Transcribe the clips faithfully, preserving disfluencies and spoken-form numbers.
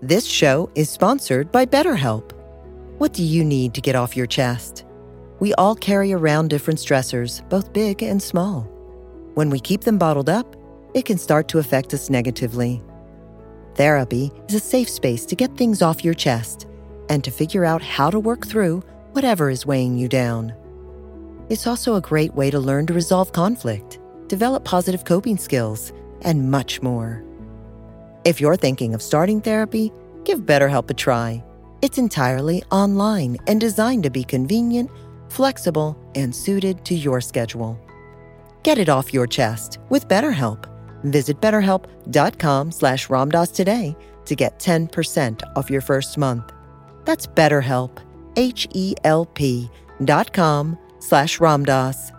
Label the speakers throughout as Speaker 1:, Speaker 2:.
Speaker 1: This show is sponsored by BetterHelp. What do you need to get off your chest? We all carry around different stressors, both big and small. When we keep them bottled up, it can start to affect us negatively. Therapy is a safe space to get things off your chest and to figure out how to work through whatever is weighing you down. It's also a great way to learn to resolve conflict, develop positive coping skills, and much more. If you're thinking of starting therapy, give BetterHelp a try. It's entirely online and designed to be convenient, flexible, and suited to your schedule. Get it off your chest with BetterHelp. Visit betterhelp.com slash Ramdas today to get ten percent off your first month. That's BetterHelp, H-E-L-P dot com slash Ramdas.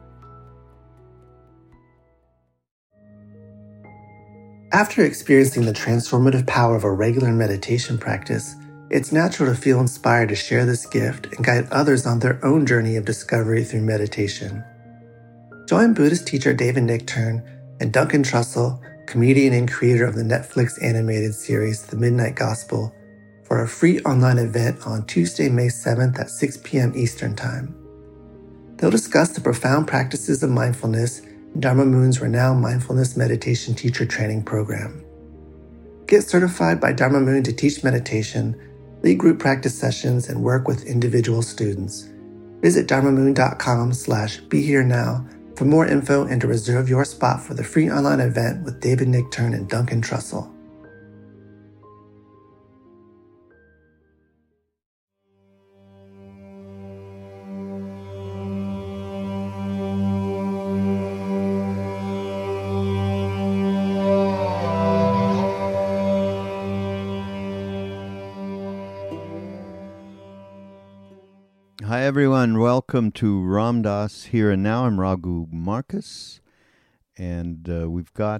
Speaker 2: After experiencing the transformative power of a regular meditation practice, it's natural to feel inspired to share this gift and guide others on their own journey of discovery through meditation. Join Buddhist teacher David Nichtern and Duncan Trussell, comedian and creator of the Netflix animated series The Midnight Gospel, for a free online event on Tuesday, May seventh at six p.m. Eastern Time. They'll discuss the profound practices of mindfulness in Dharma Moon's renowned mindfulness meditation teacher training program. Get certified by Dharma Moon to teach meditation, lead group practice sessions, and work with individual students. Visit dharmamoon.com slash be here now for more info and to reserve your spot for the free online event with David Nichtern and Duncan Trussell.
Speaker 3: Hi, everyone. Welcome to Ram Dass Here and Now. I'm Raghu Marcus, and uh, we've got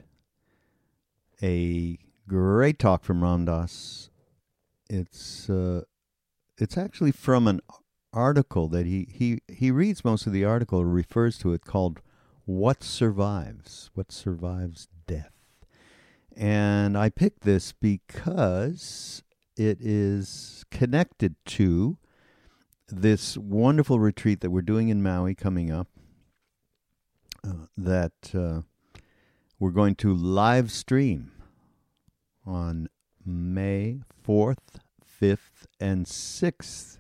Speaker 3: a great talk from Ram Dass. It's uh, it's actually from an article that he, he, he reads most of the article, refers to it, called What Survives? What Survives Death? And I picked this because it is connected to this wonderful retreat that we're doing in Maui coming up, uh, that uh, we're going to live stream on May fourth, fifth, and sixth.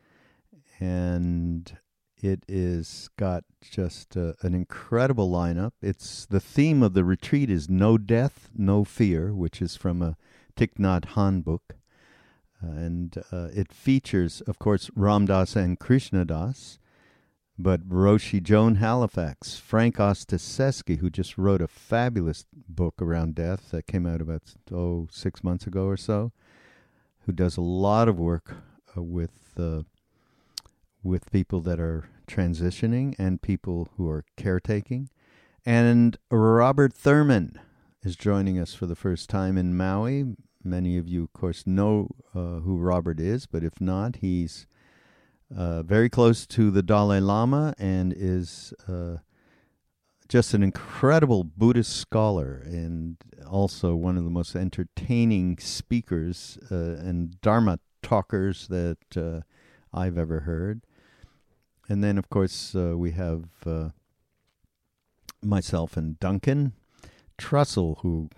Speaker 3: And it is got just uh, an incredible lineup. It's the theme of the retreat is No Death, No Fear, which is from a Thich Nhat Hanh book. Uh, and uh, it features, of course, Ram Dass and Krishna Das, but Roshi Joan Halifax, Frank Ostaseski, who just wrote a fabulous book around death that came out about, oh, six months ago or so, who does a lot of work uh, with uh, with people that are transitioning and people who are caretaking. And Robert Thurman is joining us for the first time in Maui. Many of you, of course, know uh, who Robert is, but if not, he's uh, very close to the Dalai Lama and is uh, just an incredible Buddhist scholar and also one of the most entertaining speakers uh, and Dharma talkers that uh, I've ever heard. And then, of course, uh, we have uh, myself and Duncan Trussell, who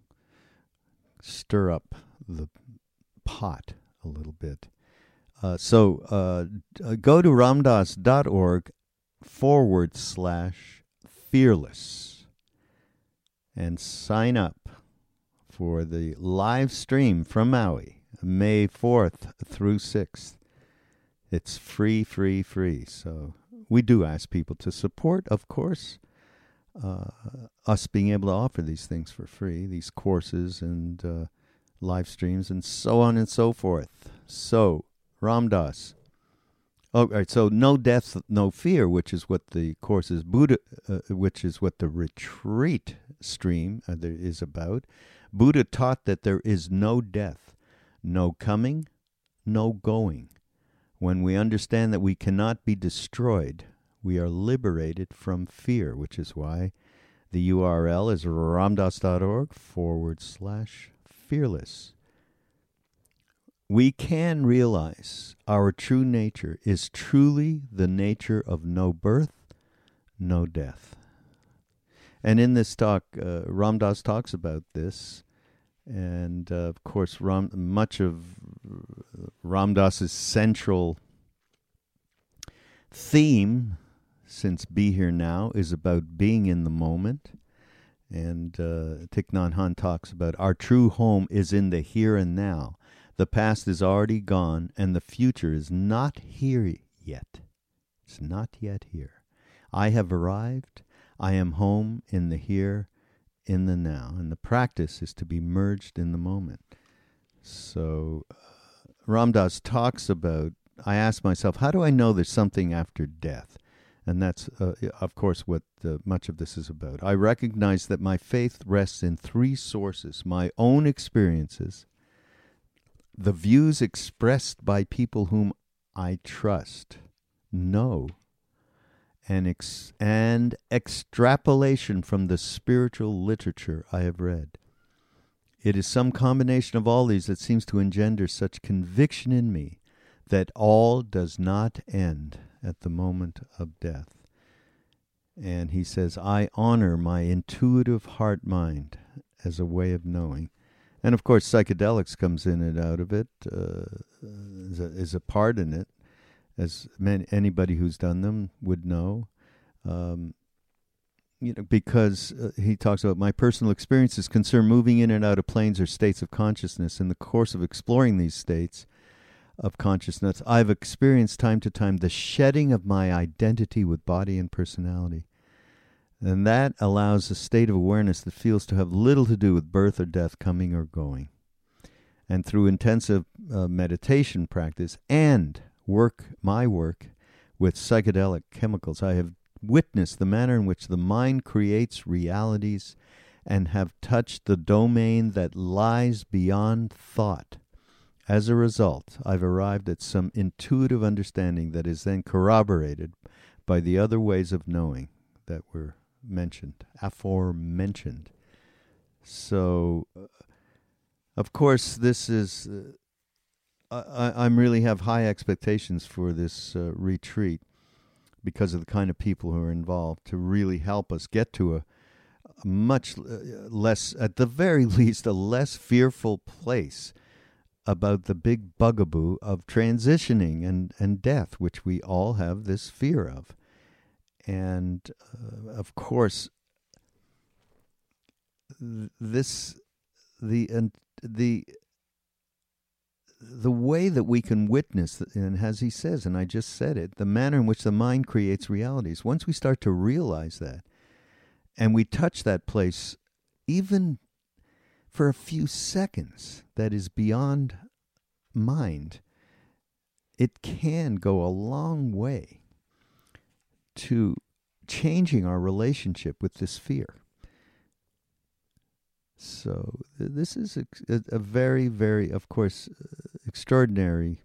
Speaker 3: stir up the pot a little bit. Uh, so uh, go to ramdas.org forward slash fearless and sign up for the live stream from Maui, May fourth through sixth. It's free, free, free. So we do ask people to support, of course, Uh, us being able to offer these things for free, these courses and uh, live streams and so on and so forth. So, Ram Dass. Oh, all right, so No Death, No Fear, which is what the course is, Buddha, uh, which is what the retreat stream uh, there is about. Buddha taught that there is no death, no coming, no going. When we understand that we cannot be destroyed, we are liberated from fear, which is why the U R L is ramdas.org forward slash fearless. we can realize our true nature is truly the nature of no birth, no death. And in this talk, uh, Ram Dass talks about this. And, uh, of course, Ram, much of Ram Dass's central theme, since Be Here Now, is about being in the moment. And uh, Thich Nhat Hanh talks about our true home is in the here and now. The past is already gone, and the future is not here yet. It's not yet here. I have arrived. I am home in the here, in the now. And the practice is to be merged in the moment. So uh, Ram Dass talks about, I ask myself, how do I know there's something after death? And that's, uh, of course, what uh, much of this is about. I recognize that my faith rests in three sources: my own experiences, the views expressed by people whom I trust, know, and, ex- and extrapolation from the spiritual literature I have read. It is some combination of all these that seems to engender such conviction in me that all does not end at the moment of death. And he says, I honor my intuitive heart-mind as a way of knowing. And of course, psychedelics comes in and out of it, uh, is, a, is a part in it, as many, anybody who's done them would know. Um, you know, because uh, he talks about my personal experiences concern moving in and out of planes or states of consciousness. In the course of exploring these states of consciousness, I've experienced time to time the shedding of my identity with body and personality. And that allows a state of awareness that feels to have little to do with birth or death, coming or going. And through intensive uh, meditation practice and work, my work with psychedelic chemicals, I have witnessed the manner in which the mind creates realities and have touched the domain that lies beyond thought. As a result, I've arrived at some intuitive understanding that is then corroborated by the other ways of knowing that were mentioned, aforementioned. So, uh, of course, this is, uh, I, I'm really have high expectations for this uh, retreat because of the kind of people who are involved to really help us get to a, a much less, at the very least, a less fearful place about the big bugaboo of transitioning and, and death, which we all have this fear of. And, uh, of course, this, the, and the, the way that we can witness, and as he says, and I just said it, the manner in which the mind creates realities, once we start to realize that, and we touch that place, even for a few seconds, that is beyond mind, it can go a long way to changing our relationship with this fear. So this is a, a very, very, of course, uh, extraordinary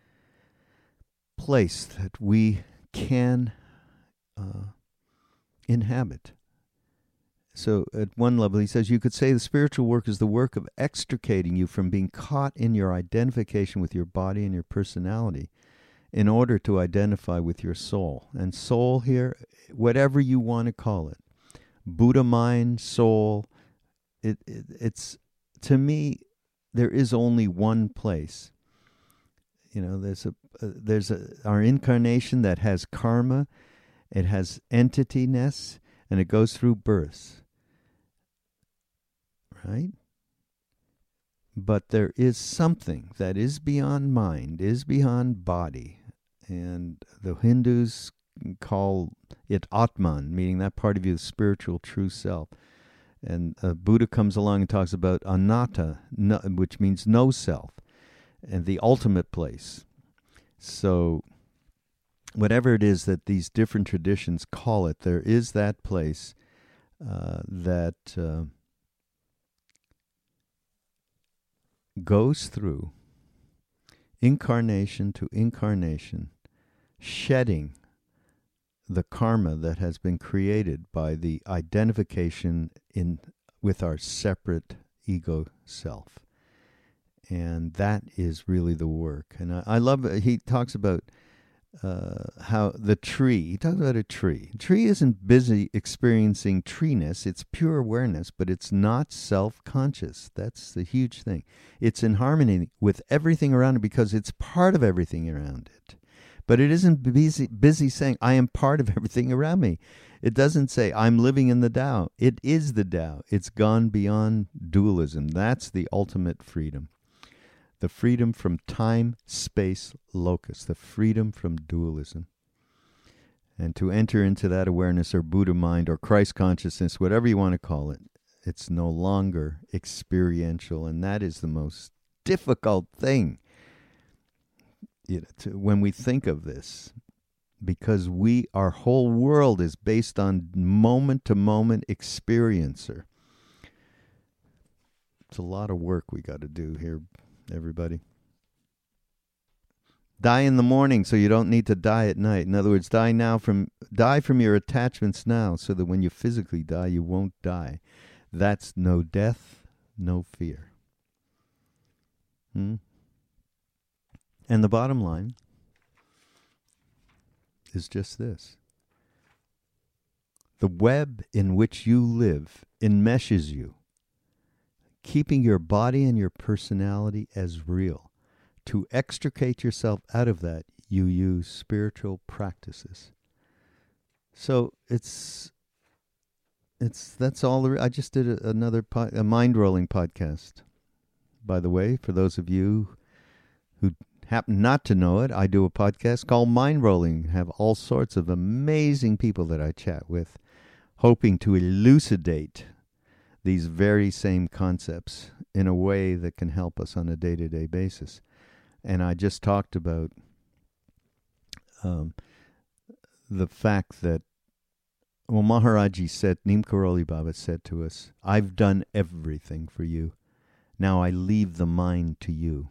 Speaker 3: place that we can uh, inhabit. So at one level, he says, you could say the spiritual work is the work of extricating you from being caught in your identification with your body and your personality in order to identify with your soul. And soul here, whatever you want to call it, Buddha mind, soul, It, it it's, to me, there is only one place. You know, there's a uh, there's a our incarnation that has karma, it has entityness, and it goes through births, right? But there is something that is beyond mind, is beyond body, and the Hindus call it Atman, meaning that part of you, the spiritual true self. And uh, Buddha comes along and talks about anatta, no, which means no self, and the ultimate place. So whatever it is that these different traditions call it, there is that place uh, that uh, goes through incarnation to incarnation, shedding the karma that has been created by the identification in with our separate ego self. And that is really the work. And I, I love, he talks about uh, how the tree, he talks about a tree. A tree isn't busy experiencing treeness, it's pure awareness, but it's not self-conscious. That's the huge thing. It's in harmony with everything around it because it's part of everything around it. But it isn't busy, busy saying, I am part of everything around me. It doesn't say, I'm living in the Tao. It is the Tao. It's gone beyond dualism. That's the ultimate freedom. The freedom from time, space, locus. The freedom from dualism. And to enter into that awareness or Buddha mind or Christ consciousness, whatever you want to call it, it's no longer experiential. And that is the most difficult thing. You know, to, when we think of this, because we, our whole world is based on moment-to-moment experiencer. It's a lot of work we got to do here, everybody. Die in the morning so you don't need to die at night. In other words, die now from die from your attachments now so that when you physically die, you won't die. That's no death, no fear. Hmm? And the bottom line is just this. The web in which you live enmeshes you, keeping your body and your personality as real. To extricate yourself out of that, you use spiritual practices. So it's it's that's all. The, I just did a, another po- a mind rolling podcast. By the way, for those of you who happen not to know it, I do a podcast called Mind Rolling. Have all sorts of amazing people that I chat with, hoping to elucidate these very same concepts in a way that can help us on a day-to-day basis. And I just talked about um, the fact that, well, Maharaji said, Neem Karoli Baba said to us, I've done everything for you. Now I leave the mind to you.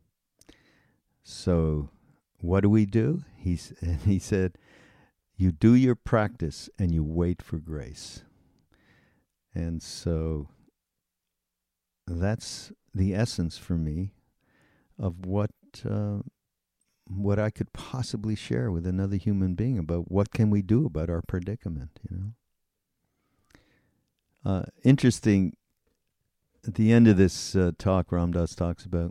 Speaker 3: So what do we do? He's, and he said, you do your practice and you wait for grace. And so that's the essence for me of what uh, what I could possibly share with another human being about what can we do about our predicament, you know. Uh, interesting, at the end of this uh, talk, Ram Dass talks about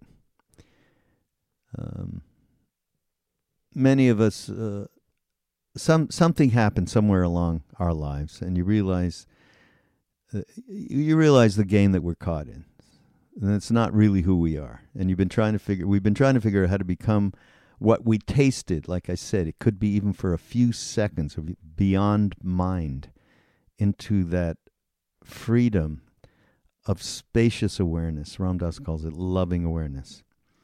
Speaker 3: Um, many of us, uh, some something happened somewhere along our lives, and you realize uh, you realize the game that we're caught in, and it's not really who we are. And you've been trying to figure. We've been trying to figure out how to become what we tasted. Like I said, it could be even for a few seconds, or beyond mind, into that freedom of spacious awareness. Ram Dass calls it loving awareness.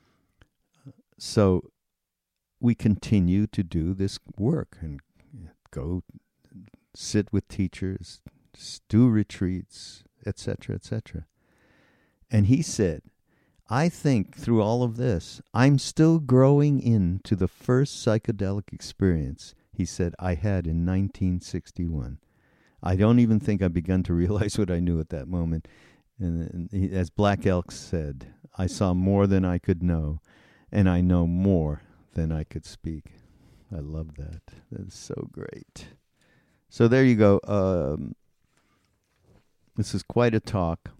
Speaker 3: So we continue to do this work and go sit with teachers, do retreats, et cetera, et cetera. And he said, I think through all of this, I'm still growing into the first psychedelic experience, he said, I had in nineteen sixty-one. I don't even think I've begun to realize what I knew at that moment. And, and he, as Black Elk said, I saw more than I could know. And I know more than I could speak. I love that. That's so great. So there you go. Um, this is quite a talk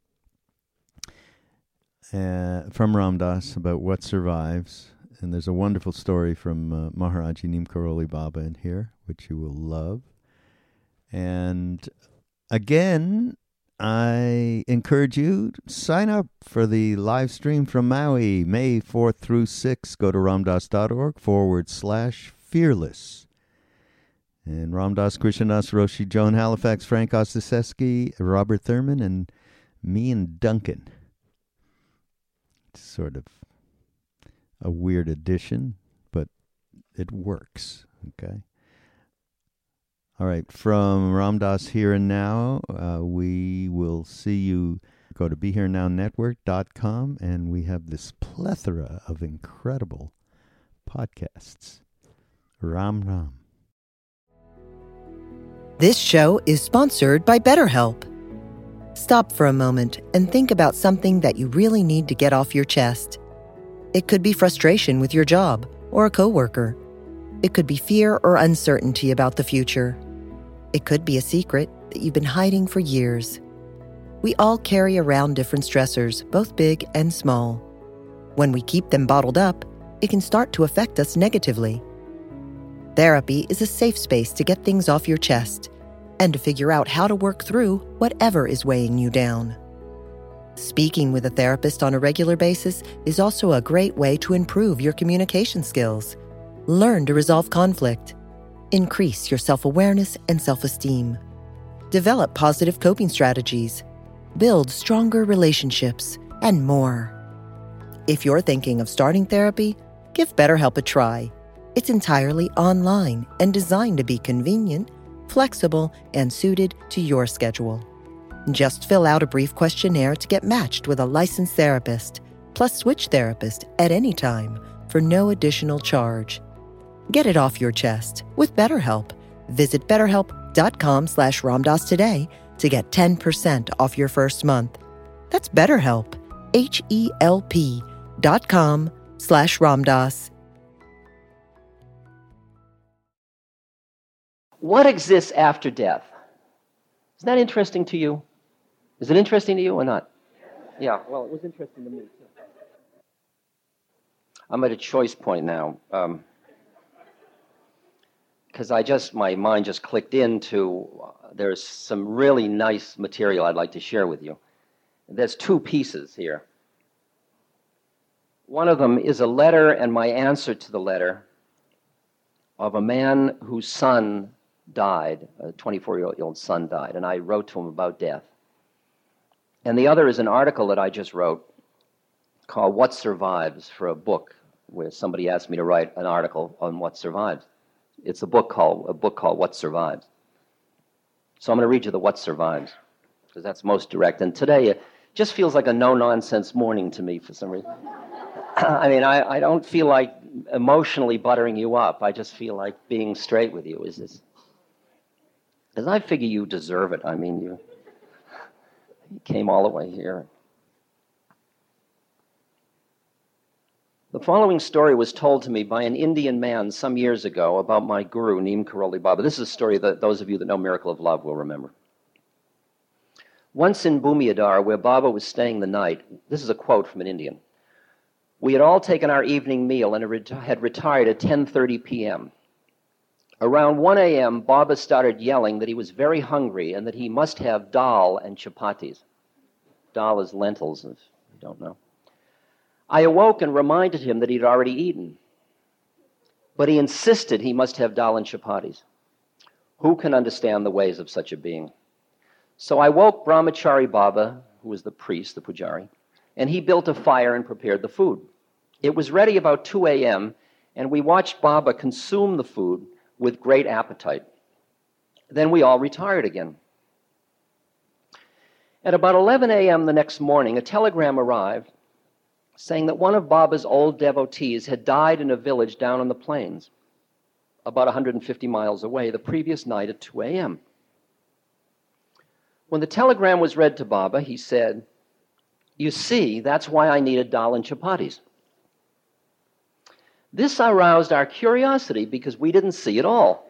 Speaker 3: uh, from Ram Dass about what survives. And there's a wonderful story from uh, Maharaji Neem Karoli Baba in here, which you will love. And again, I encourage you to sign up for the live stream from Maui, May fourth through sixth. Go to ramdass.org forward slash fearless. And Ram Dass, Krishnadas, Roshi, Joan Halifax, Frank Ostaseski, Robert Thurman, and me and Duncan. It's sort of a weird addition, but it works, okay? All right, from Ram Dass Here and Now, uh, we will see you. Go to be here now network dot com, and we have this plethora of incredible podcasts. Ram Ram.
Speaker 1: This show is sponsored by BetterHelp. Stop for a moment and think about something that you really need to get off your chest. It could be frustration with your job or a coworker. It could be fear or uncertainty about the future. It could be a secret that you've been hiding for years. We all carry around different stressors, both big and small. When we keep them bottled up, it can start to affect us negatively. Therapy is a safe space to get things off your chest and to figure out how to work through whatever is weighing you down. Speaking with a therapist on a regular basis is also a great way to improve your communication skills, learn to resolve conflict, increase your self-awareness and self-esteem, develop positive coping strategies, build stronger relationships, and more. If you're thinking of starting therapy, give BetterHelp a try. It's entirely online and designed to be convenient, flexible, and suited to your schedule. Just fill out a brief questionnaire to get matched with a licensed therapist, plus switch therapist at any time for no additional charge. Get it off your chest with BetterHelp. Visit betterhelp.com slash Ramdas today to get ten percent off your first month. That's BetterHelp, H-E-L-P dot com slash Ramdas.
Speaker 4: What exists after death? Isn't that interesting to you? Is it interesting to you or not? Yeah, well, it was interesting to me, too. I'm at a choice point now. Um, because I just, my mind just clicked into, uh, there's some really nice material I'd like to share with you. There's two pieces here. One of them is a letter and my answer to the letter of a man whose son died, a twenty-four-year-old son died, and I wrote to him about death. And the other is an article that I just wrote called What Survives, for a book where somebody asked me to write an article on what survives. It's a book called a book called What Survives. So I'm going to read you the What Survives, because that's most direct. And today it just feels like a no-nonsense morning to me for some reason. I mean, I, I don't feel like emotionally buttering you up. I just feel like being straight with you. Is this? Because I figure you deserve it. I mean, you, you came all the way here. The following story was told to me by an Indian man some years ago about my guru, Neem Karoli Baba. This is a story that those of you that know Miracle of Love will remember. Once in Bhumiyadar, where Baba was staying the night, this is a quote from an Indian, we had all taken our evening meal and had retired at ten thirty p.m. Around one a.m., Baba started yelling that he was very hungry and that he must have dal and chapatis. Dal is lentils, if you don't know. I awoke and reminded him that he'd already eaten. But he insisted he must have dal and chapatis. Who can understand the ways of such a being? So I woke Brahmachari Baba, who was the priest, the pujari, and he built a fire and prepared the food. It was ready about two a.m., and we watched Baba consume the food with great appetite. Then we all retired again. At about eleven a.m. the next morning, a telegram arrived saying that one of Baba's old devotees had died in a village down on the plains, about one hundred fifty miles away, the previous night at two a.m. When the telegram was read to Baba, he said, "You see, that's why I needed dal and chapatis." This aroused our curiosity because we didn't see it all.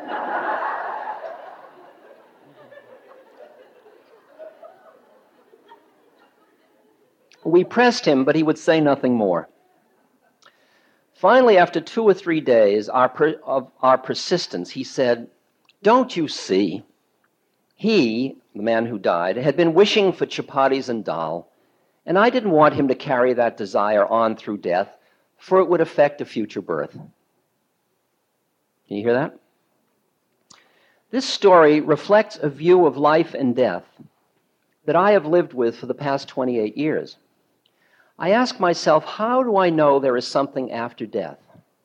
Speaker 4: We pressed him, but he would say nothing more. Finally, after two or three days our per- of our persistence, he said, "Don't you see? He, the man who died, had been wishing for chapatis and dal, and I didn't want him to carry that desire on through death, for it would affect a future birth." Can you hear that? This story reflects a view of life and death that I have lived with for the past twenty-eight years. I ask myself, how do I know there is something after death?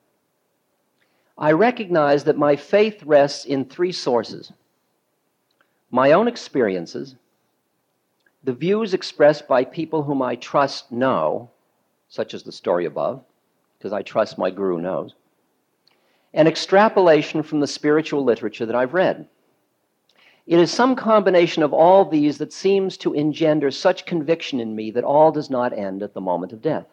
Speaker 4: I recognize that my faith rests in three sources: my own experiences, the views expressed by people whom I trust know, such as the story above, because I trust my guru knows, and extrapolation from the spiritual literature that I've read. It is some combination of all these that seems to engender such conviction in me that all does not end at the moment of death.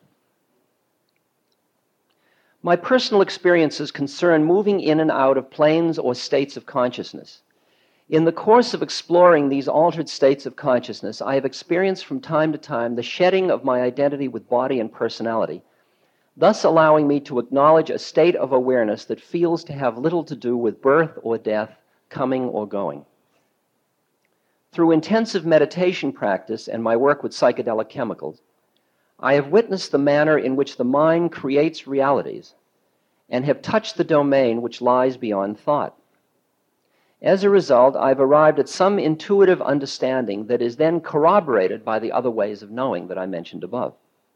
Speaker 4: My personal experiences concern moving in and out of planes or states of consciousness. In the course of exploring these altered states of consciousness, I have experienced from time to time the shedding of my identity with body and personality, thus allowing me to acknowledge a state of awareness that feels to have little to do with birth or death, coming or going. Through intensive meditation practice and my work with psychedelic chemicals, I have witnessed the manner in which the mind creates realities and have touched the domain which lies beyond thought. As a result, I've arrived at some intuitive understanding that is then corroborated by the other ways of knowing that I mentioned above.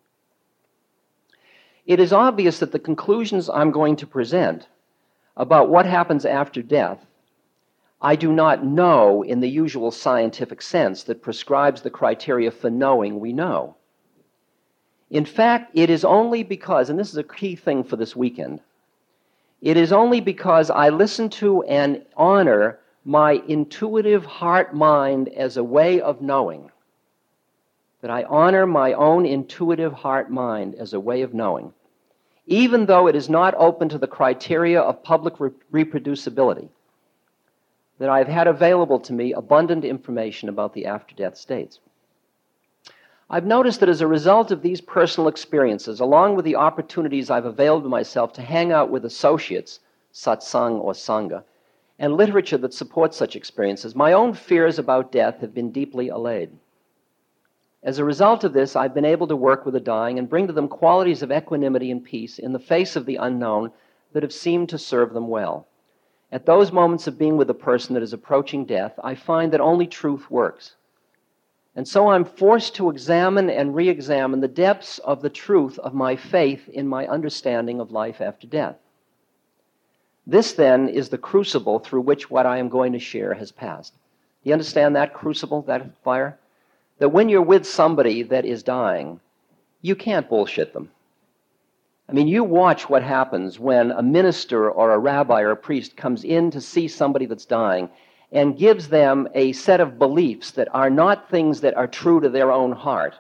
Speaker 4: It is obvious that the conclusions I'm going to present about what happens after death, I do not know in the usual scientific sense that prescribes the criteria for knowing we know. In fact, it is only because, and this is a key thing for this weekend, it is only because I listen to and honor my intuitive heart-mind as a way of knowing, that I honor my own intuitive heart-mind as a way of knowing, even though it is not open to the criteria of public re- reproducibility, that I've had available to me abundant information about the after-death states. I've noticed that as a result of these personal experiences, along with the opportunities I've availed to myself to hang out with associates, satsang or sangha, and literature that supports such experiences, my own fears about death have been deeply allayed. As a result of this, I've been able to work with the dying and bring to them qualities of equanimity and peace in the face of the unknown that have seemed to serve them well. At those moments of being with a person that is approaching death, I find that only truth works. And so I'm forced to examine and re-examine the depths of the truth of my faith in my understanding of life after death. This, then, is the crucible through which what I am going to share has passed. Do you understand that crucible, that fire? That when you're with somebody that is dying, you can't bullshit them. I mean, you watch what happens when a minister or a rabbi or a priest comes in to see somebody that's dying and gives them a set of beliefs that are not things that are true to their own heart.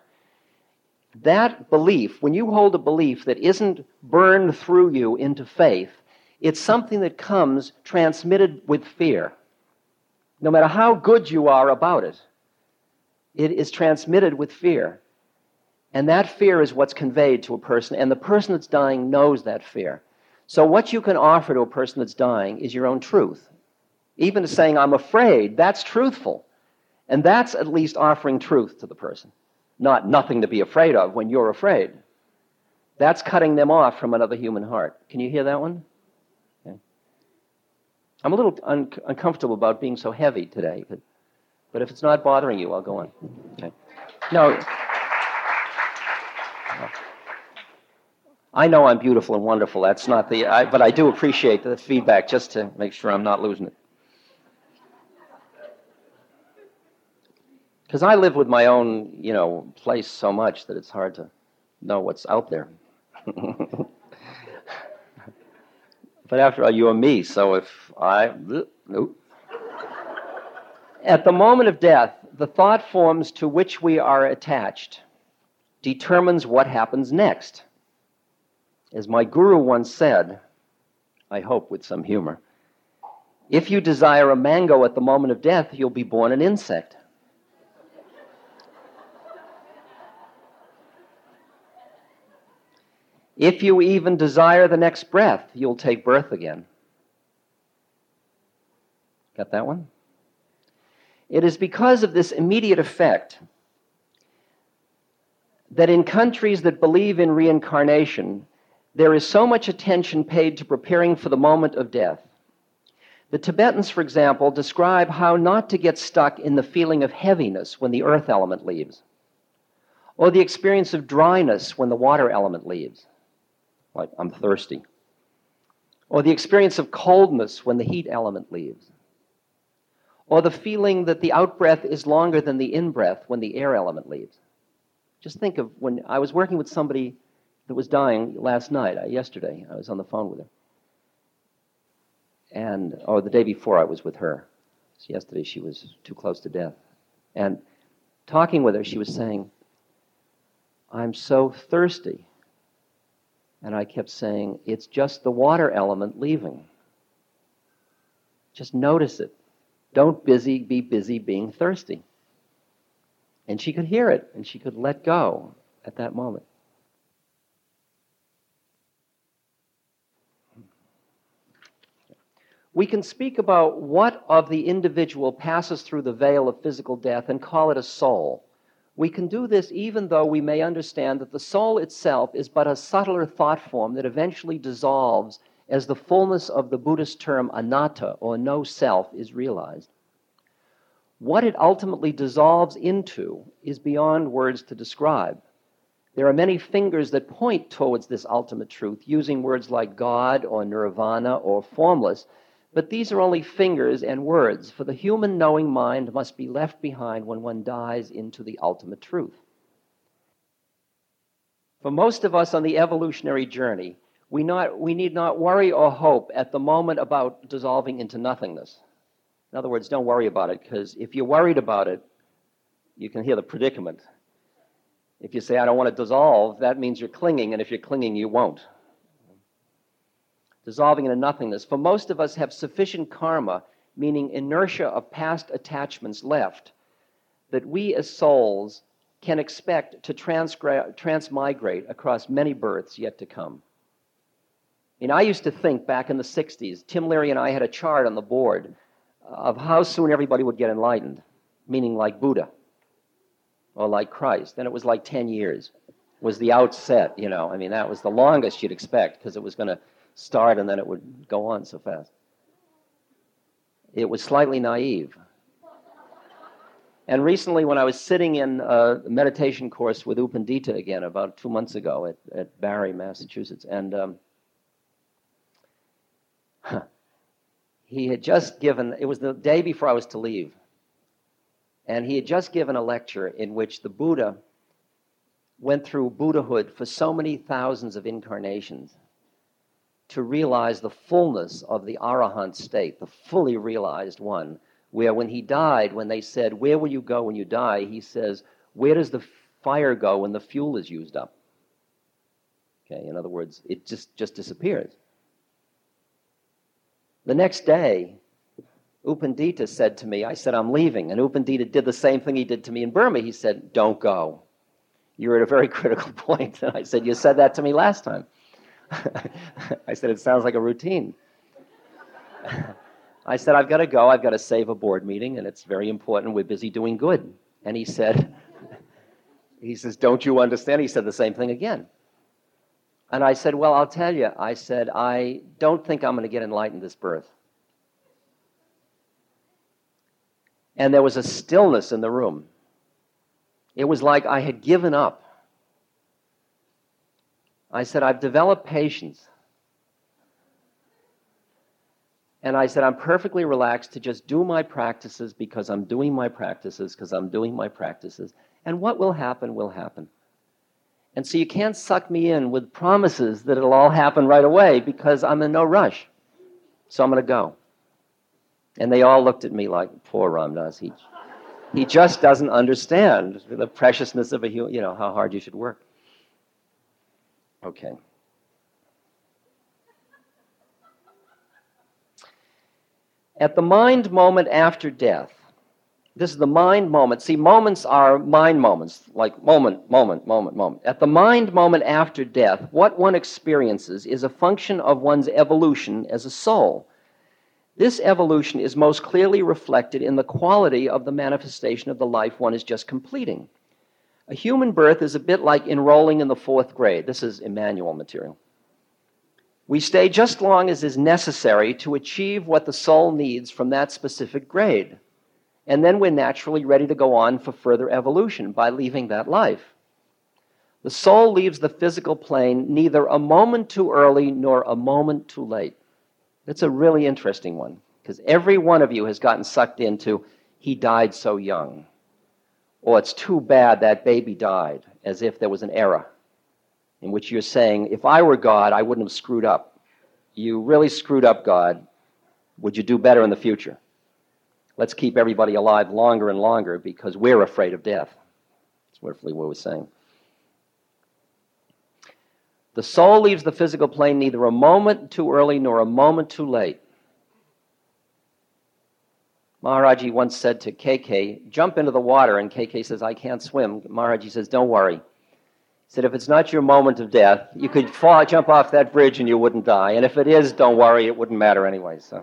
Speaker 4: That belief, when you hold a belief that isn't burned through you into faith, it's something that comes transmitted with fear. No matter how good you are about it, it is transmitted with fear. And that fear is what's conveyed to a person, and the person that's dying knows that fear. So what you can offer to a person that's dying is your own truth. Even to saying, I'm afraid, that's truthful. And that's at least offering truth to the person, not nothing to be afraid of when you're afraid. That's cutting them off from another human heart. Can you hear that one? Okay. I'm a little un- uncomfortable about being so heavy today, but, but if it's not bothering you, I'll go on. Okay. No. I know I'm beautiful and wonderful. That's not the, I, but I do appreciate the feedback just to make sure I'm not losing it. Because I live with my own, you know, place so much that it's hard to know what's out there. But after all, you are me, so if I, nope. At the moment of death, the thought forms to which we are attached determines what happens next. As my guru once said, I hope with some humor, if you desire a mango at the moment of death, you'll be born an insect. If you even desire the next breath, you'll take birth again. Got that one? It is because of this immediate effect that in countries that believe in reincarnation, there is so much attention paid to preparing for the moment of death. The Tibetans, for example, describe how not to get stuck in the feeling of heaviness when the earth element leaves, or the experience of dryness when the water element leaves, like I'm thirsty, or the experience of coldness when the heat element leaves, or the feeling that the out-breath is longer than the in-breath when the air element leaves. Just think of when I was working with somebody that was dying last night, uh, yesterday. I was on the phone with her. And, or the day before I was with her. So yesterday she was too close to death. And talking with her, she was saying, I'm so thirsty. And I kept saying, it's just the water element leaving. Just notice it. Don't busy be busy being thirsty. And she could hear it, and she could let go at that moment. We can speak about what of the individual passes through the veil of physical death and call it a soul. We can do this even though we may understand that the soul itself is but a subtler thought form that eventually dissolves as the fullness of the Buddhist term anatta, or no self, is realized. What it ultimately dissolves into is beyond words to describe. There are many fingers that point towards this ultimate truth, using words like God or nirvana or formless, but these are only fingers and words, for the human knowing mind must be left behind when one dies into the ultimate truth. For most of us on the evolutionary journey, we, not, we need not worry or hope at the moment about dissolving into nothingness. In other words, don't worry about it, because if you're worried about it, you can hear the predicament. If you say, I don't want to dissolve, that means you're clinging, and if you're clinging, you won't. Dissolving into nothingness. For most of us have sufficient karma, meaning inertia of past attachments left, that we as souls can expect to transgra- transmigrate across many births yet to come. I mean, I used to think back in the sixties, Tim Leary and I had a chart on the board of how soon everybody would get enlightened, meaning like Buddha or like Christ. And it was like ten years was the outset, you know. I mean, that was the longest you'd expect, because it was going to start and then it would go on so fast. It was slightly naive. And recently, when I was sitting in a meditation course with U Pandita again about two months ago at, at Barre, Massachusetts, and um, huh, he had just given, it was the day before I was to leave, and he had just given a lecture in which the Buddha went through Buddhahood for so many thousands of incarnations to realize the fullness of the Arahant state, the fully realized one, where when he died, when they said, where will you go when you die? He says, where does the fire go when the fuel is used up? Okay, in other words, it just, just disappears. The next day, U Pandita said to me, I said, I'm leaving. And U Pandita did the same thing he did to me in Burma. He said, don't go. You're at a very critical point. And I said, you said that to me last time. I said, it sounds like a routine. I said, I've got to go. I've got to save a board meeting, and it's very important. We're busy doing good. And he said, he says, don't you understand? He said the same thing again. And I said, well, I'll tell you. I said, I don't think I'm going to get enlightened this birth. And there was a stillness in the room. It was like I had given up. I said, I've developed patience. And I said, I'm perfectly relaxed to just do my practices because I'm doing my practices, because I'm doing my practices. And what will happen, will happen. And so you can't suck me in with promises that it'll all happen right away, because I'm in no rush. So I'm going to go. And they all looked at me like, poor Ram Dass. He, he just doesn't understand the preciousness of a human, you know, how hard you should work. Okay. At the mind moment after death, this is the mind moment. See, moments are mind moments, like moment, moment, moment, moment. At the mind moment after death, what one experiences is a function of one's evolution as a soul. This evolution is most clearly reflected in the quality of the manifestation of the life one is just completing. A human birth is a bit like enrolling in the fourth grade. This is Emmanuel material. We stay just long as is necessary to achieve what the soul needs from that specific grade. And then we're naturally ready to go on for further evolution by leaving that life. The soul leaves the physical plane neither a moment too early nor a moment too late. It's a really interesting one, because every one of you has gotten sucked into, he died so young. Or it's too bad that baby died, as if there was an error, in which you're saying, if I were God, I wouldn't have screwed up. You really screwed up, God. Would you do better in the future? let's keep everybody alive longer and longer because we're afraid of death. That's what Fleetwood was saying. The soul leaves the physical plane neither a moment too early nor a moment too late. Maharaji once said to K K, jump into the water, and K K says, I can't swim. Maharaji says, don't worry. He said, if it's not your moment of death, you could fall, jump off that bridge and you wouldn't die. And if it is, don't worry, it wouldn't matter anyway. So,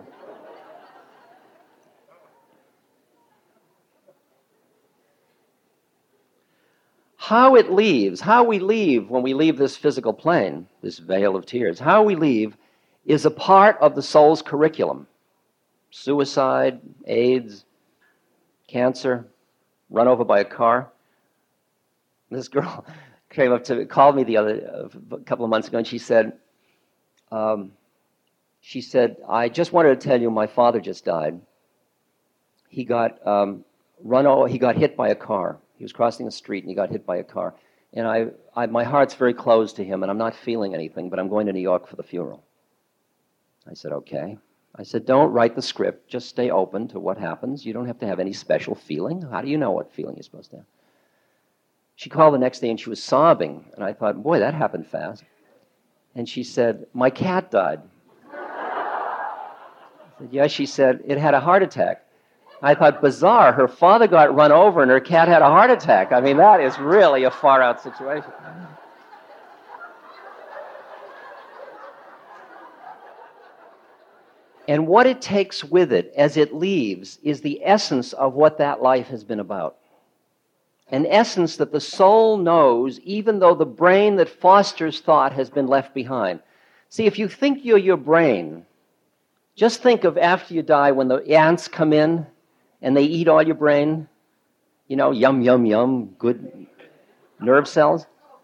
Speaker 4: how it leaves, how we leave when we leave this physical plane, this veil of tears, how we leave is a part of the soul's curriculum. Suicide, AIDS, cancer, run over by a car. This girl came up to called me the other a couple of months ago, and she said, um, she said, I just wanted to tell you my father just died. He got um, run over. He got hit by a car. He was crossing the street, and he got hit by a car. And I, I, my heart's very close to him, and I'm not feeling anything, but I'm going to New York for the funeral. I said, okay. I said, don't write the script. Just stay open to what happens. You don't have to have any special feeling. How do you know what feeling you're supposed to have? She called the next day, and she was sobbing. And I thought, boy, that happened fast. And she said, my cat died. I said, yes, she said, it had a heart attack. I thought, bizarre. Her father got run over, and her cat had a heart attack. I mean, that is really a far-out situation. And what it takes with it as it leaves is the essence of what that life has been about. An essence that the soul knows even though the brain that fosters thought has been left behind. See, if you think you're your brain, just think of after you die when the ants come in and they eat all your brain. You know, yum, yum, yum, good nerve cells.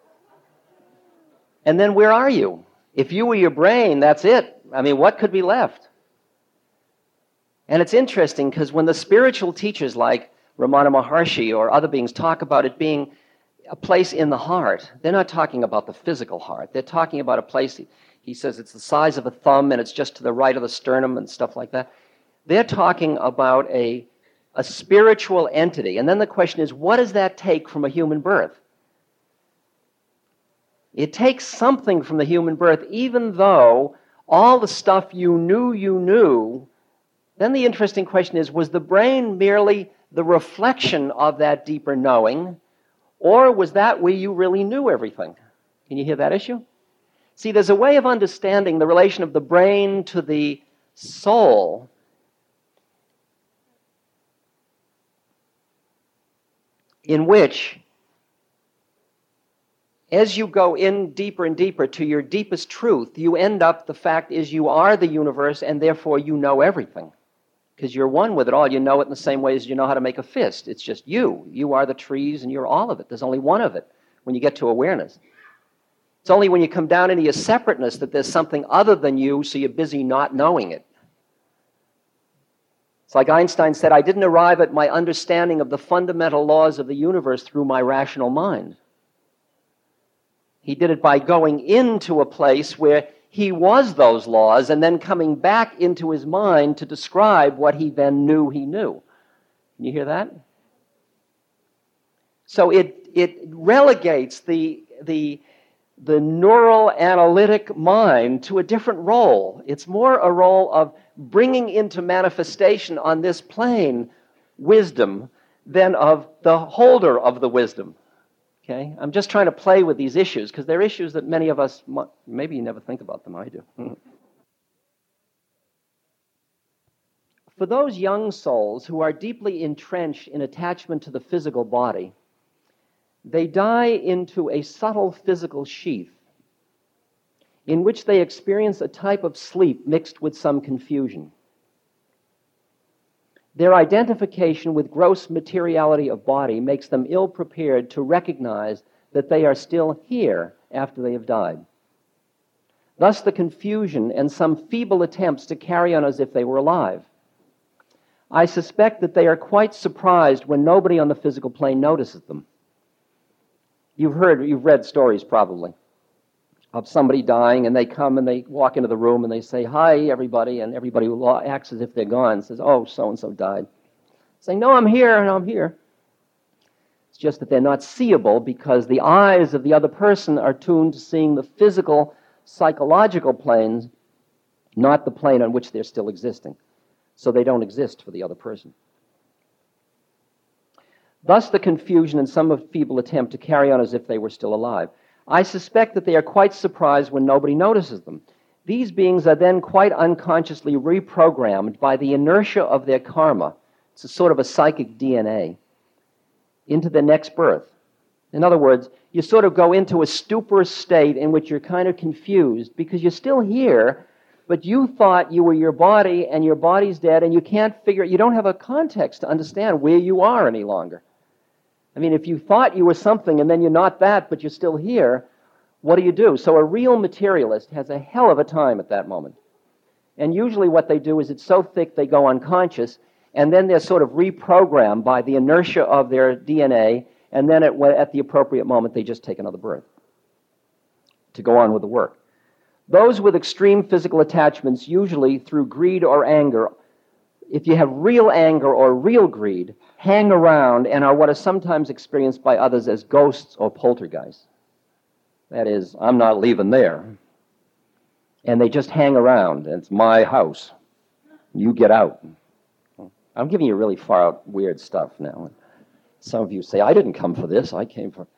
Speaker 4: And then where are you? If you were your brain, that's it. I mean, what could be left? And it's interesting because when the spiritual teachers like Ramana Maharshi or other beings talk about it being a place in the heart, they're not talking about the physical heart. They're talking about a place, he says it's the size of a thumb and it's just to the right of the sternum and stuff like that. They're talking about a, a spiritual entity. And then the question is, what does that take from a human birth? It takes something from the human birth, even though all the stuff you knew you knew. Then the interesting question is, was the brain merely the reflection of that deeper knowing, or was that where you really knew everything? Can you hear that issue? See, there's a way of understanding the relation of the brain to the soul in which, as you go in deeper and deeper to your deepest truth, you end up, the fact is you are the universe and therefore you know everything. Because you're one with it all. You know it in the same way as you know how to make a fist. It's just you. You are the trees and you're all of it. There's only one of it when you get to awareness. It's only when you come down into your separateness that there's something other than you, so you're busy not knowing it. It's like Einstein said, I didn't arrive at my understanding of the fundamental laws of the universe through my rational mind. He did it by going into a place where he was those laws and then coming back into his mind to describe what he then knew he knew. Can you hear that? So it it relegates the the the neural analytic mind to a different role. It's more a role of bringing into manifestation on this plane wisdom than of the holder of the wisdom. Okay? I'm just trying to play with these issues because they're issues that many of us, maybe you never think about them, I do. For those young souls who are deeply entrenched in attachment to the physical body, they die into a subtle physical sheath in which they experience a type of sleep mixed with some confusion. Their identification with gross materiality of body makes them ill-prepared to recognize that they are still here after they have died. Thus the confusion and some feeble attempts to carry on as if they were alive. I suspect that they are quite surprised when nobody on the physical plane notices them. You've heard, you've read stories probably of somebody dying, and they come and they walk into the room and they say, hi, everybody, and everybody acts as if they're gone, says, oh, so-and-so died. saying, no, I'm here, and I'm here. It's just that they're not seeable because the eyes of the other person are tuned to seeing the physical, psychological planes, not the plane on which they're still existing. So they don't exist for the other person. Thus the confusion and some feeble attempt to carry on as if they were still alive. I suspect that they are quite surprised when nobody notices them. These beings are then quite unconsciously reprogrammed by the inertia of their karma. It's a sort of a psychic D N A into the next birth. In other words, you sort of go into a stupor state in which you're kind of confused because you're still here, but you thought you were your body and your body's dead and you can't figure, you don't have a context to understand where you are any longer. I mean, if you thought you were something and then you're not that, but you're still here, what do you do? So a real materialist has a hell of a time at that moment. And usually what they do is it's so thick they go unconscious, and then they're sort of reprogrammed by the inertia of their D N A, and then at, at the appropriate moment they just take another birth to go on with the work. Those with extreme physical attachments, usually through greed or anger, if you have real anger or real greed, hang around and are what is sometimes experienced by others as ghosts or poltergeists. That is, I'm not leaving there. And they just hang around, and it's my house. You get out. I'm giving you really far out weird stuff now. Some of you say, I didn't come for this, I came for...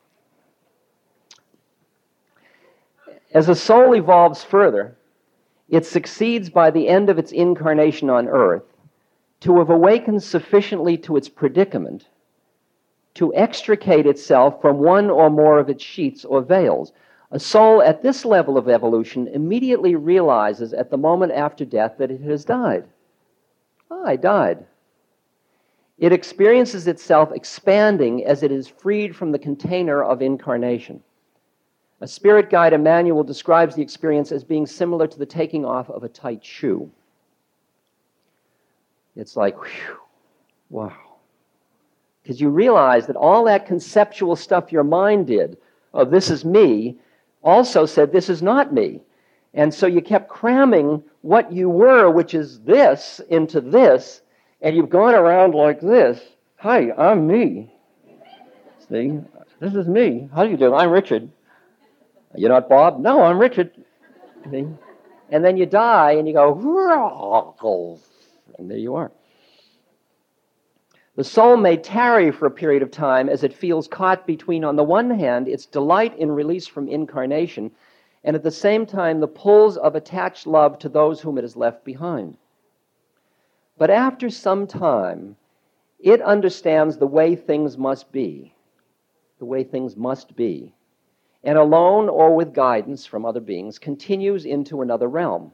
Speaker 4: As a soul evolves further, it succeeds by the end of its incarnation on earth to have awakened sufficiently to its predicament to extricate itself from one or more of its sheaths or veils. A soul at this level of evolution immediately realizes at the moment after death that it has died. Oh, I died. It experiences itself expanding as it is freed from the container of incarnation. A spirit guide, Emmanuel, describes the experience as being similar to the taking off of a tight shoe. It's like, whew, wow. Because you realize that all that conceptual stuff your mind did, of this is me, also said this is not me. And so you kept cramming what you were, which is this, into this, and you've gone around like this. Hi, I'm me. See, this is me. How do you do? I'm Richard. You're not Bob? No, I'm Richard. See? And then you die, and you go, and there you are. The soul may tarry for a period of time as it feels caught between, on the one hand, its delight in release from incarnation, and at the same time, the pulls of attached love to those whom it has left behind. But after some time, it understands the way things must be, the way things must be, and alone or with guidance from other beings, continues into another realm.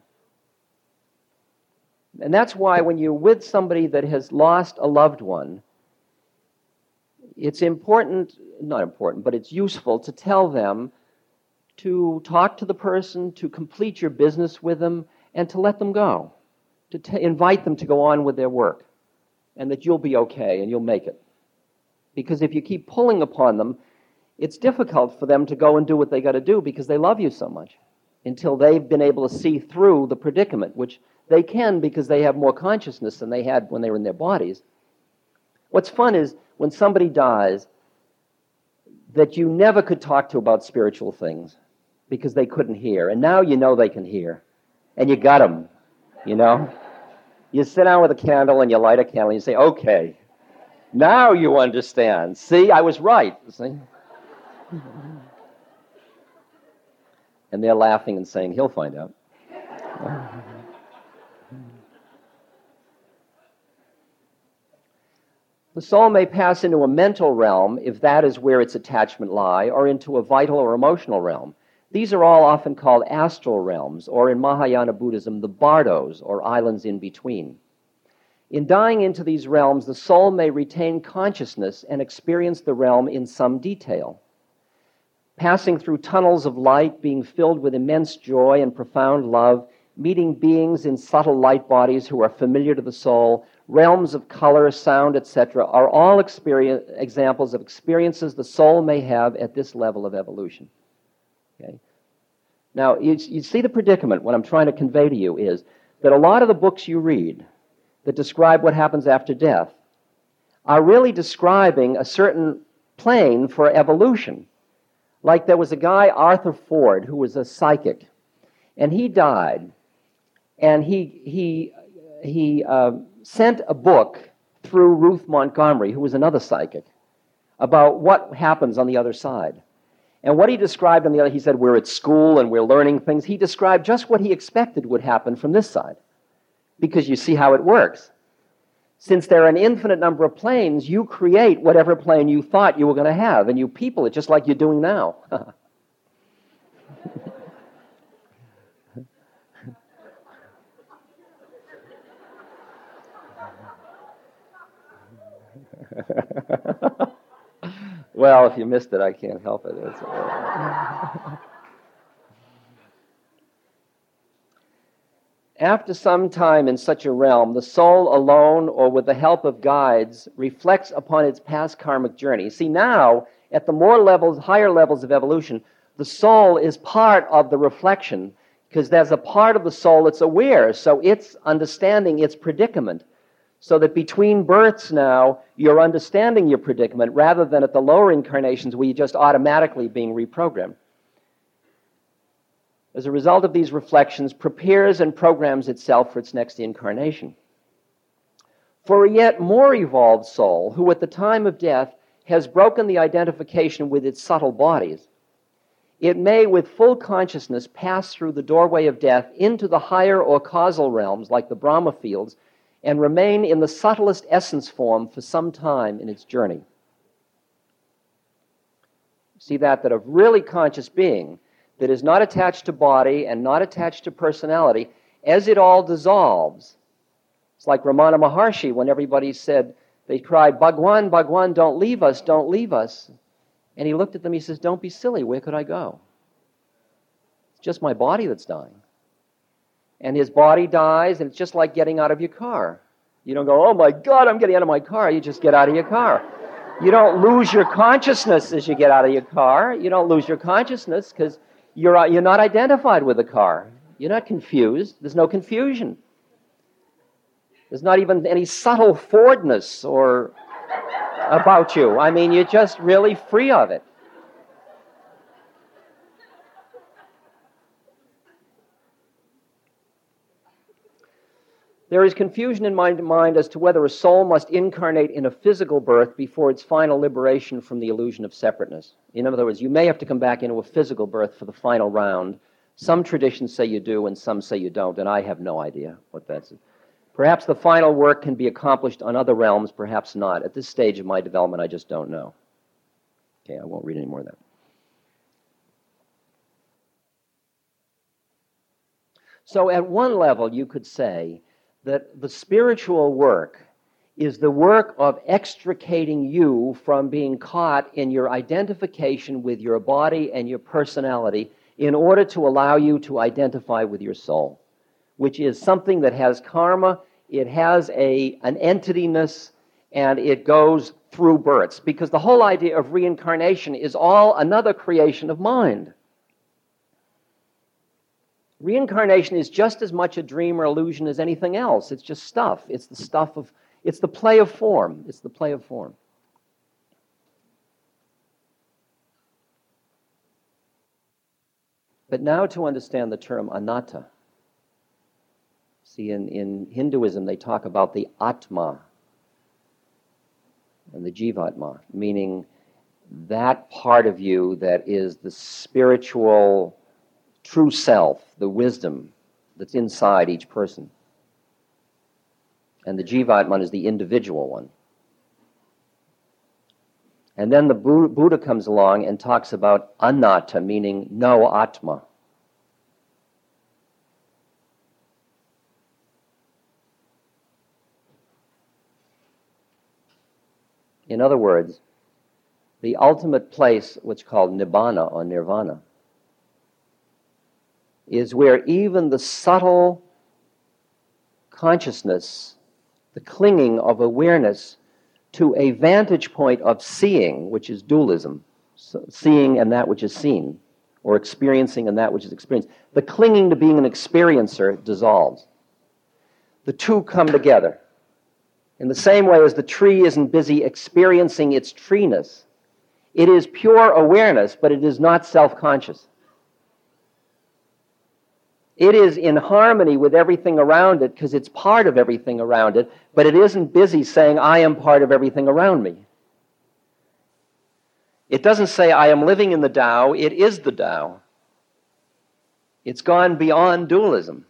Speaker 4: And that's why when you're with somebody that has lost a loved one, it's important, not important, but it's useful to tell them to talk to the person, to complete your business with them, and to let them go, to t- invite them to go on with their work, and that you'll be okay and you'll make it. Because if you keep pulling upon them, it's difficult for them to go and do what they got to do because they love you so much until they've been able to see through the predicament, which they can because they have more consciousness than they had when they were in their bodies. What's fun is when somebody dies that you never could talk to about spiritual things because they couldn't hear, and now you know they can hear, and you got them, you know? You sit down with a candle and you light a candle and you say, okay, now you understand. See, I was right. See? And they're laughing and saying, he'll find out. The soul may pass into a mental realm, if that is where its attachment lie, or into a vital or emotional realm. These are all often called astral realms, or in Mahayana Buddhism, the bardos, or islands in between. In dying into these realms, the soul may retain consciousness and experience the realm in some detail. Passing through tunnels of light, being filled with immense joy and profound love, meeting beings in subtle light bodies who are familiar to the soul, realms of color, sound, et cetera, are all experience, examples of experiences the soul may have at this level of evolution. Okay? Now, you, you see the predicament. What I'm trying to convey to you is that a lot of the books you read that describe what happens after death are really describing a certain plane for evolution. Like there was a guy, Arthur Ford, who was a psychic, and he died, and he he he uh, sent a book through Ruth Montgomery, who was another psychic, about what happens on the other side. And what he described on the other, he said, we're at school and we're learning things. He described just what he expected would happen from this side, because you see how it works. Since there are an infinite number of planes, you create whatever plane you thought you were going to have, and you people it just like you're doing now. Well, if you missed it, I can't help it. It's, uh... After some time in such a realm, the soul alone or with the help of guides reflects upon its past karmic journey. See, now, at the more levels, higher levels of evolution, the soul is part of the reflection because there's a part of the soul that's aware, so it's understanding its predicament. So that between births now, you're understanding your predicament rather than at the lower incarnations where you're just automatically being reprogrammed. As a result of these reflections, prepares and programs itself for its next incarnation. For a yet more evolved soul, who at the time of death has broken the identification with its subtle bodies, it may, with full consciousness, pass through the doorway of death into the higher or causal realms, like the Brahma fields, and remain in the subtlest essence form for some time in its journey. See that, that a really conscious being that is not attached to body and not attached to personality, as it all dissolves. It's like Ramana Maharshi when everybody said, they cried, Bhagwan, Bhagwan, don't leave us, don't leave us. And he looked at them, he says, don't be silly, where could I go? It's just my body that's dying. And his body dies, and it's just like getting out of your car. You don't go, oh my God, I'm getting out of my car. You just get out of your car. You don't lose your consciousness as you get out of your car. You don't lose your consciousness because you're, you're not identified with the car. You're not confused. There's no confusion. There's not even any subtle Fordness or about you. I mean, you're just really free of it. There is confusion in my mind as to whether a soul must incarnate in a physical birth before its final liberation from the illusion of separateness. In other words, you may have to come back into a physical birth for the final round. Some traditions say you do, and some say you don't, and I have no idea what that's. Perhaps the final work can be accomplished on other realms, perhaps not. At this stage of my development, I just don't know. Okay, I won't read any more of that. So at one level, you could say that the spiritual work is the work of extricating you from being caught in your identification with your body and your personality in order to allow you to identify with your soul, which is something that has karma, it has a, an entityness, and it goes through births. Because the whole idea of reincarnation is all another creation of mind. Reincarnation is just as much a dream or illusion as anything else. It's just stuff. It's the stuff of, it's the play of form. It's the play of form. But now to understand the term anatta. See, in, in Hinduism, they talk about the Atma and the Jivatma, meaning that part of you that is the spiritual true self, the wisdom that's inside each person. And the Jivatman is the individual one. And then the Buddha comes along and talks about anatta, meaning no Atma. In other words, the ultimate place, what's called nibbana or nirvana, is where even the subtle consciousness, the clinging of awareness to a vantage point of seeing, which is dualism, so seeing and that which is seen, or experiencing and that which is experienced. The clinging to being an experiencer dissolves. The two come together. In the same way as the tree isn't busy experiencing its treeness, it is pure awareness, but it is not self-conscious. It is in harmony with everything around it because it's part of everything around it, but it isn't busy saying, I am part of everything around me. It doesn't say, I am living in the Tao, it is the Tao. It's gone beyond dualism.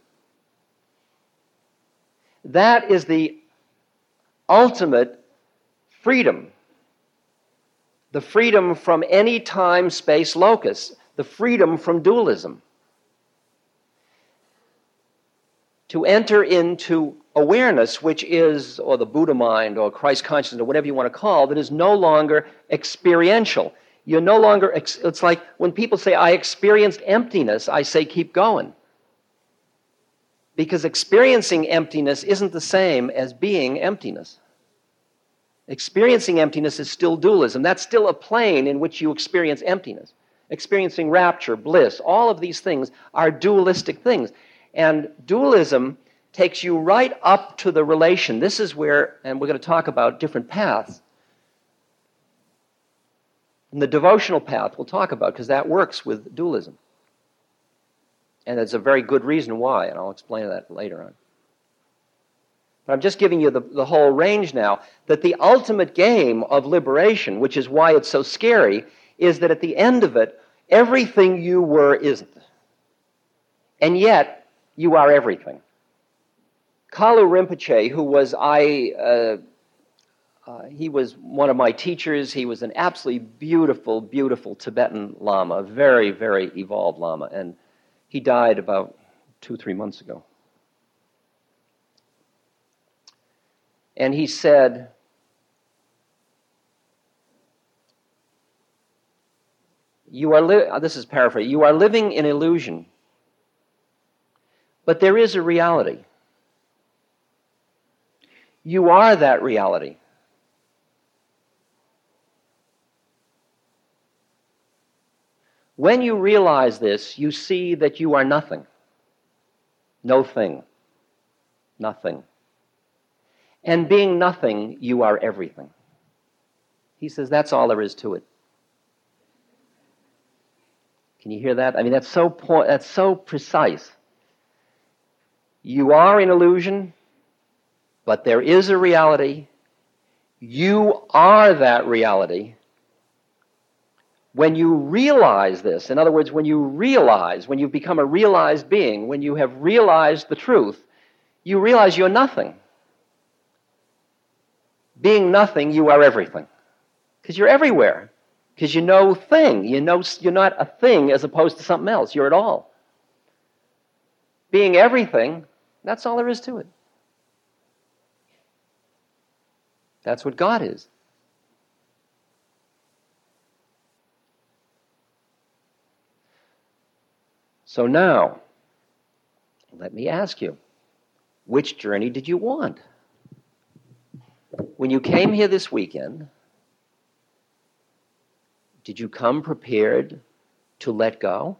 Speaker 4: That is the ultimate freedom. The freedom from any time, space, locus. The freedom from dualism. To enter into awareness, which is, or the Buddha mind, or Christ consciousness, or whatever you want to call, that is no longer experiential. You're no longer, it's like when people say, I experienced emptiness, I say, keep going. Because experiencing emptiness isn't the same as being emptiness. Experiencing emptiness is still dualism. That's still a plane in which you experience emptiness. Experiencing rapture, bliss, all of these things are dualistic things. And dualism takes you right up to the relation. This is where, and we're going to talk about different paths. And the devotional path we'll talk about, because that works with dualism. And there's a very good reason why, and I'll explain that later on. But I'm just giving you the, the whole range now, that the ultimate game of liberation, which is why it's so scary, is that at the end of it, everything you were isn't. And yet, you are everything. Kalu Rinpoche, who was I, uh, uh, he was one of my teachers. He was an absolutely beautiful, beautiful Tibetan Lama, a very, very evolved Lama, and he died about two, three months ago. And he said, "You are li- this is paraphrase. You are living in illusion, but there is a reality. You are that reality. When you realize this, you see that you are nothing. No thing. Nothing. And being nothing, you are everything." He says that's all there is to it. Can you hear that? I mean, that's so po- that's so precise. You are an illusion, but there is a reality. You are that reality. When you realize this, in other words, when you realize, when you've become a realized being, when you have realized the truth, you realize you're nothing. Being nothing, you are everything. Because you're everywhere. Because you know thing. You know you're not a thing as opposed to something else. You're it all. Being everything, that's all there is to it. That's what God is. So now, let me ask you, which journey did you want? When you came here this weekend, did you come prepared to let go?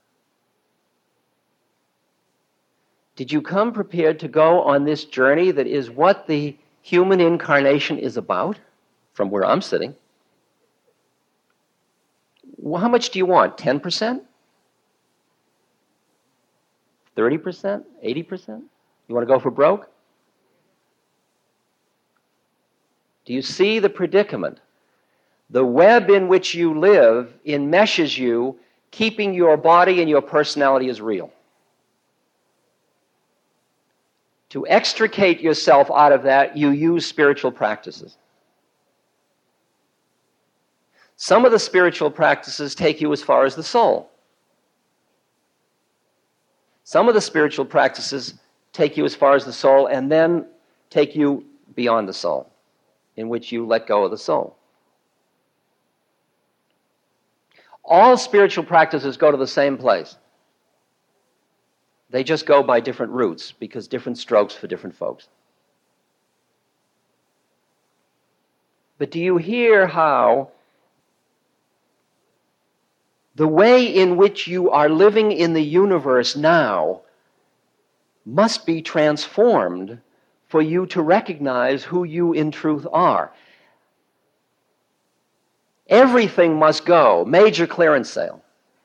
Speaker 4: Did you come prepared to go on this journey that is what the human incarnation is about, from where I'm sitting? Well, how much do you want? ten percent? thirty percent? eighty percent? You want to go for broke? Do you see the predicament? The web in which you live enmeshes you, keeping your body and your personality as real. To extricate yourself out of that, you use spiritual practices. Some of the spiritual practices take you as far as the soul. Some of the spiritual practices take you as far as the soul and then take you beyond the soul, in which you let go of the soul. All spiritual practices go to the same place. They just go by different routes because different strokes for different folks. But do you hear how the way in which you are living in the universe now must be transformed for you to recognize who you in truth are. Everything must go. Major clearance sale.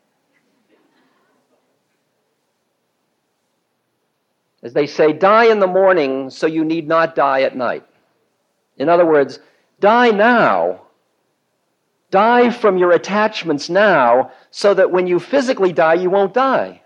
Speaker 4: As they say, die in the morning so you need not die at night. In other words, die now. Die from your attachments now so that when you physically die, you won't die.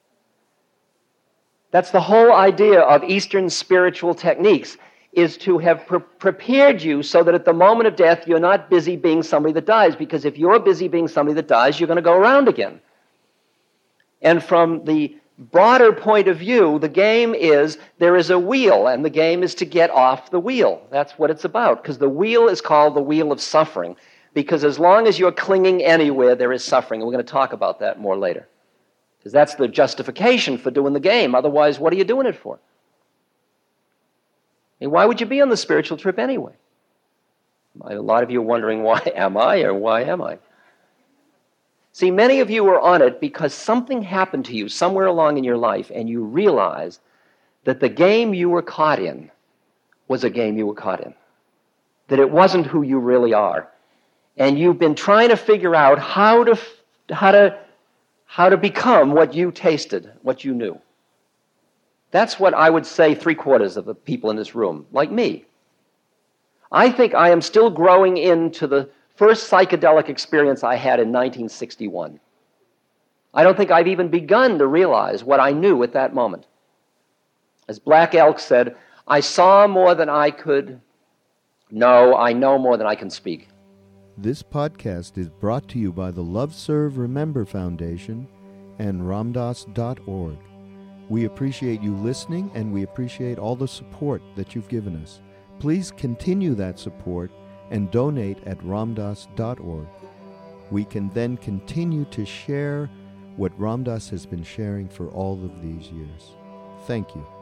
Speaker 4: That's the whole idea of Eastern spiritual techniques, is to have pre- prepared you so that at the moment of death, you're not busy being somebody that dies, because if you're busy being somebody that dies, you're going to go around again. And from the broader point of view, the game is there is a wheel, and the game is to get off the wheel. That's what it's about, because the wheel is called the wheel of suffering, because as long as you're clinging anywhere, there is suffering. And we're going to talk about that more later, because that's the justification for doing the game. Otherwise, what are you doing it for? I mean, why would you be on the spiritual trip anyway? A lot of you are wondering, why am I, or why am I? See, many of you are on it because something happened to you somewhere along in your life, and you realized that the game you were caught in was a game you were caught in, that it wasn't who you really are. And you've been trying to figure out how to, how to, how to become what you tasted, what you knew. That's what I would say three quarters of the people in this room, like me. I think I am still growing into the first psychedelic experience I had in nineteen sixty-one. I don't think I've even begun to realize what I knew at that moment. As Black Elk said, I saw more than I could know, I know more than I can speak.
Speaker 3: This podcast is brought to you by the Love Serve Remember Foundation and Ramdas dot org. We appreciate you listening, and we appreciate all the support that you've given us. Please continue that support and donate at Ramdas dot org. We can then continue to share what Ramdas has been sharing for all of these years. Thank you.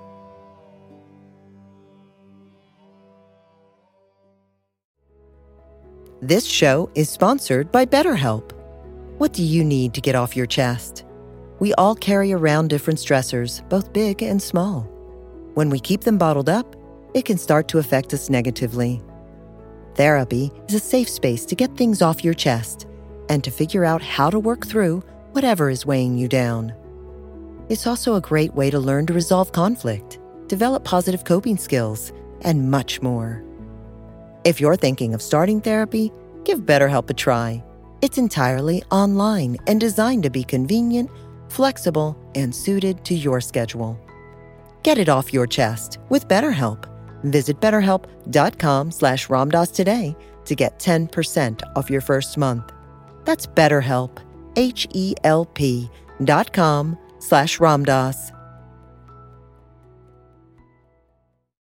Speaker 1: This show is sponsored by BetterHelp. What do you need to get off your chest? We all carry around different stressors, both big and small. When we keep them bottled up, it can start to affect us negatively. Therapy is a safe space to get things off your chest and to figure out how to work through whatever is weighing you down. It's also a great way to learn to resolve conflict, develop positive coping skills, and much more. If you're thinking of starting therapy, give BetterHelp a try. It's entirely online and designed to be convenient, flexible, and suited to your schedule. Get it off your chest with BetterHelp. Visit betterhelp.com slash Ramdas today to get ten percent off your first month. That's BetterHelp, H E L P dot com slash Ramdas.